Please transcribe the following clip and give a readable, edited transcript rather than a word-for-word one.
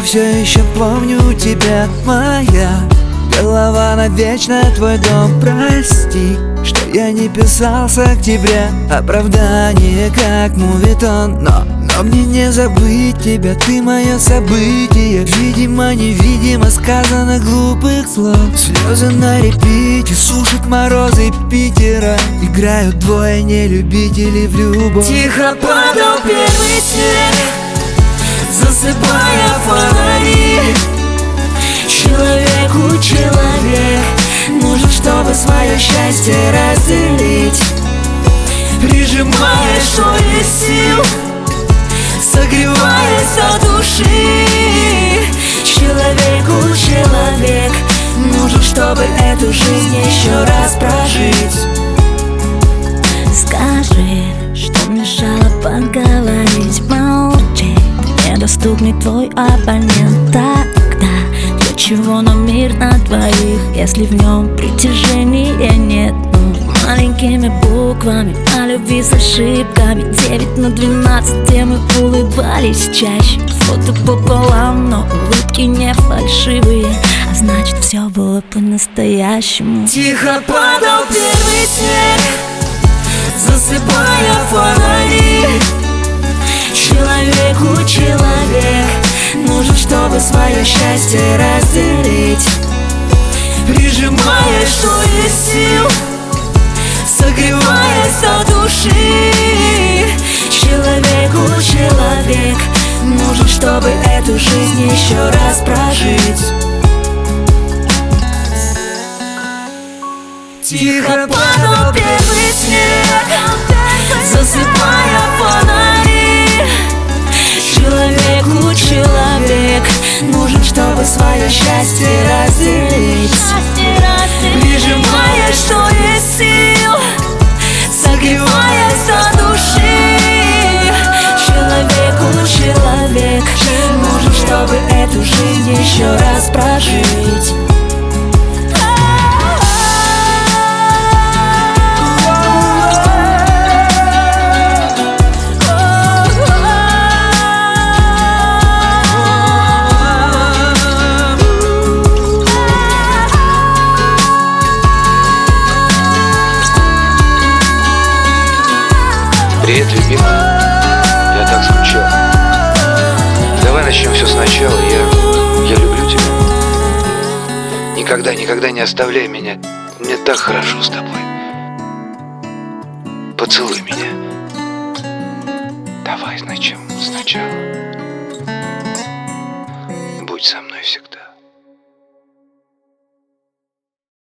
все еще помню тебя, моя голова навечно твой дом. Прости, что я не писал с октября оправдание, как мувитон. Но мне не забыть тебя, ты мое событие. Видимо, невидимо сказано глупых слов. Слезы на репите, сушат морозы Питера. Играют двое нелюбителей в любовь. Тихо падал первый снег, засыпая фонари. Человеку человек нужен, чтобы свое счастье разделить. Прижимая, что есть сил, согреваясь от души. Человеку человек нужен, чтобы эту жизнь еще раз прожить. Скажи, что мешало поговорить, молчи. Недоступный твой абонент. Тогда для чего нам мир на двоих, если в нем притяжения нет? Маленькими буквами о любви с ошибками 9/12, где мы улыбались чаще. Фото пополам, но улыбки не фальшивые, а значит все было по-настоящему. Тихо падал первый снег, засыпая фонари. Человеку человек нужен, чтобы свое счастье разделить. Прижимая, что есть сил, согреваясь от души. Человеку человек нужен, чтобы эту жизнь еще раз прожить. Тихо падал первый снег, засыпая фонари. Человеку человек нужен, чтобы свое счастье разделить. Прижимая, что есть сил, согреваясь от души. Человеку человек нужен, чтобы эту жизнь еще раз прожить. Привет, любимый, я так скучал. Давай начнем все сначала, я люблю тебя. Никогда не оставляй меня, мне так хорошо с тобой. Поцелуй меня. Давай начнем сначала.